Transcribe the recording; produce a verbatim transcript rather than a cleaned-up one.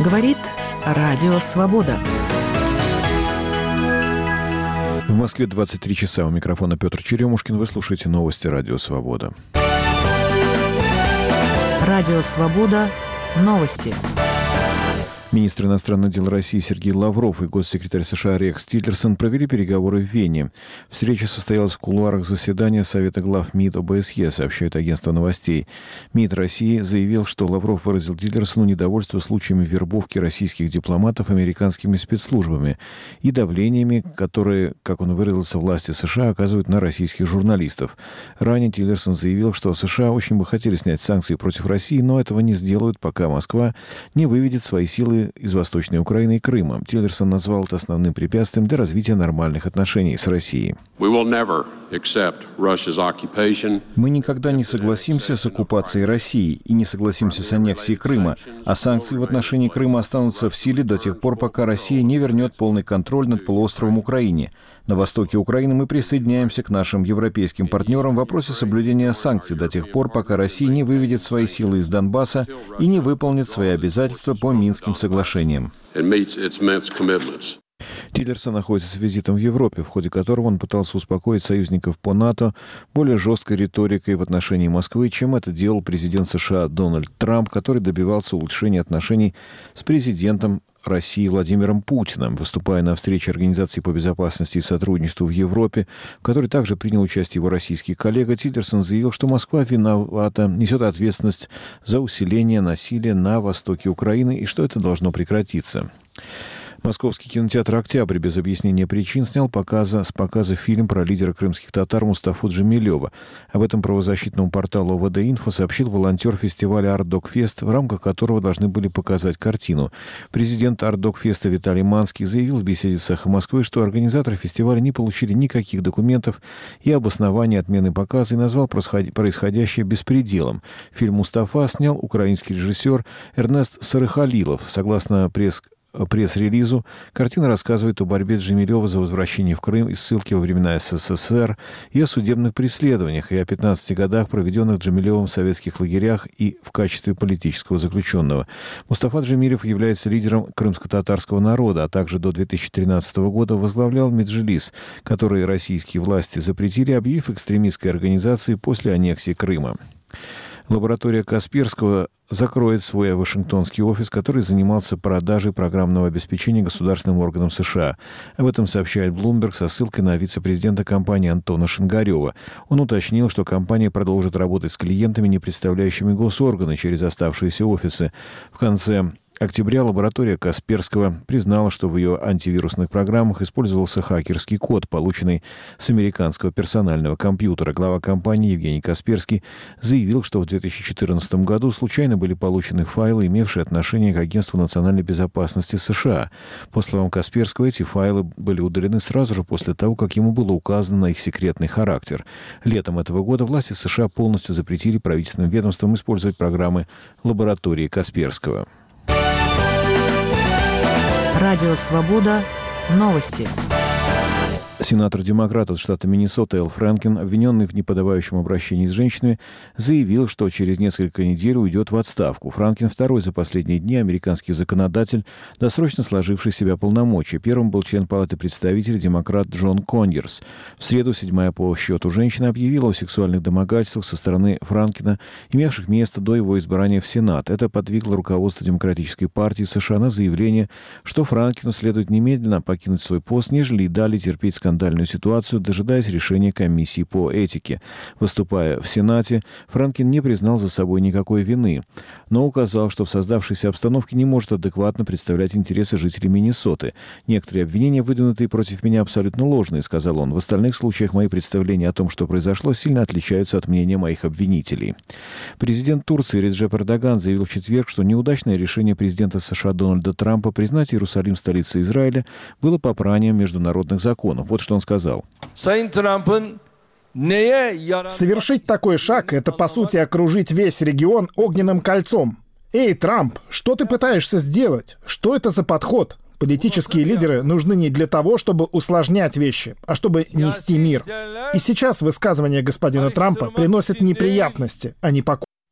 Говорит Радио Свобода. В Москве двадцать три часа. У микрофона Петр Черемушкин. Вы слушаете новости Радио Свобода. Радио Свобода. Новости. Министр иностранных дел России Сергей Лавров и госсекретарь США Рекс Тиллерсон провели переговоры в Вене. Встреча состоялась в кулуарах заседания Совета глав МИД ОБСЕ, сообщает агентство новостей. МИД России заявил, что Лавров выразил Тиллерсону недовольство случаями вербовки российских дипломатов американскими спецслужбами и давлениями, которые, как он выразился, власти США оказывают на российских журналистов. Ранее Тиллерсон заявил, что США очень бы хотели снять санкции против России, но этого не сделают, пока Москва не выведет свои силы из Восточной Украины и Крыма. Тиллерсон назвал это основным препятствием для развития нормальных отношений с Россией. Мы никогда не согласимся с оккупацией России и не согласимся с аннексией Крыма, а санкции в отношении Крыма останутся в силе до тех пор, пока Россия не вернет полный контроль над полуостровом Украине. На востоке Украины мы присоединяемся к нашим европейским партнерам в вопросе соблюдения санкций до тех пор, пока Россия не выведет свои силы из Донбасса и не выполнит свои обязательства по Минским соглашениям. Тиллерсон находится с визитом в Европе, в ходе которого он пытался успокоить союзников по НАТО более жесткой риторикой в отношении Москвы, чем это делал президент США Дональд Трамп, который добивался улучшения отношений с президентом России Владимиром Путиным. Выступая на встрече Организации по безопасности и сотрудничеству в Европе, в которой также принял участие его российский коллега, Тиллерсон заявил, что Москва виновата, несет ответственность за усиление насилия на востоке Украины и что это должно прекратиться. Московский кинотеатр «Октябрь» без объяснения причин снял показа, с показа фильм про лидера крымских татар Мустафу Джемилева. Об этом правозащитному порталу ОВД-Инфо сообщил волонтер фестиваля «Арт-Док-Фест», в рамках которого должны были показать картину. Президент «Арт-Док-Феста» Виталий Манский заявил в беседе с «Эхо Москвы», что организаторы фестиваля не получили никаких документов и обоснования отмены показа и назвал происходящее беспределом. Фильм «Мустафа» снял украинский режиссер Эрнест Сарыхалилов. Согласно пресс пресс-релизу, картина рассказывает о борьбе Джемилева за возвращение в Крым и ссылки во времена СССР, и о судебных преследованиях, и о пятнадцати годах, проведенных Джемилевым в советских лагерях и в качестве политического заключенного. Мустафа Джемилев является лидером крымско-татарского народа, а также до две тысячи тринадцатого года возглавлял Меджлис, который российские власти запретили, объявив экстремистской организацией после аннексии Крыма. Лаборатория Касперского закроет свой вашингтонский офис, который занимался продажей программного обеспечения государственным органам США. Об этом сообщает Bloomberg со ссылкой на вице-президента компании Антона Шингарева. Он уточнил, что компания продолжит работать с клиентами, не представляющими госорганы, через оставшиеся офисы. В конце октября лаборатория Касперского признала, что в ее антивирусных программах использовался хакерский код, полученный с американского персонального компьютера. Глава компании Евгений Касперский заявил, что в две тысячи четырнадцатом году случайно были получены файлы, имевшие отношение к Агентству национальной безопасности США. По словам Касперского, эти файлы были удалены сразу же после того, как ему было указано на их секретный характер. Летом этого года власти США полностью запретили правительственным ведомствам использовать программы лаборатории Касперского. Радио Свобода. Новости. Сенатор-демократ от штата Миннесота Эл Фрэнкен, обвиненный в неподобающем обращении с женщинами, заявил, что через несколько недель уйдет в отставку. Фрэнкен второй за последние дни американский законодатель, досрочно сложивший в себя полномочия. Первым был член Палаты представителей демократ Джон Коньерс. В среду седьмая по счету женщина объявила о сексуальных домогательствах со стороны Фрэнкена, имевших место до его избрания в Сенат. Это подвигло руководство Демократической партии США на заявление, что Фрэнкену следует немедленно покинуть свой пост, нежели и далее терпеть скандальную ситуацию, дожидаясь решения комиссии по этике. Выступая в Сенате, Фрэнкен не признал за собой никакой вины, но указал, что в создавшейся обстановке не может адекватно представлять интересы жителей Миннесоты. «Некоторые обвинения, выдвинутые против меня, абсолютно ложные», — сказал он. «В остальных случаях мои представления о том, что произошло, сильно отличаются от мнения моих обвинителей». Президент Турции Реджеп Эрдоган заявил в четверг, что неудачное решение президента США Дональда Трампа признать Иерусалим столицей Израиля было попранием международных законов. Вот что он сказал. Совершить такой шаг — это, по сути, окружить весь регион огненным кольцом. Эй, Трамп, что ты пытаешься сделать? Что это за подход? Политические лидеры нужны не для того, чтобы усложнять вещи, а чтобы нести мир. И сейчас высказывания господина Трампа приносят неприятности, а не покой.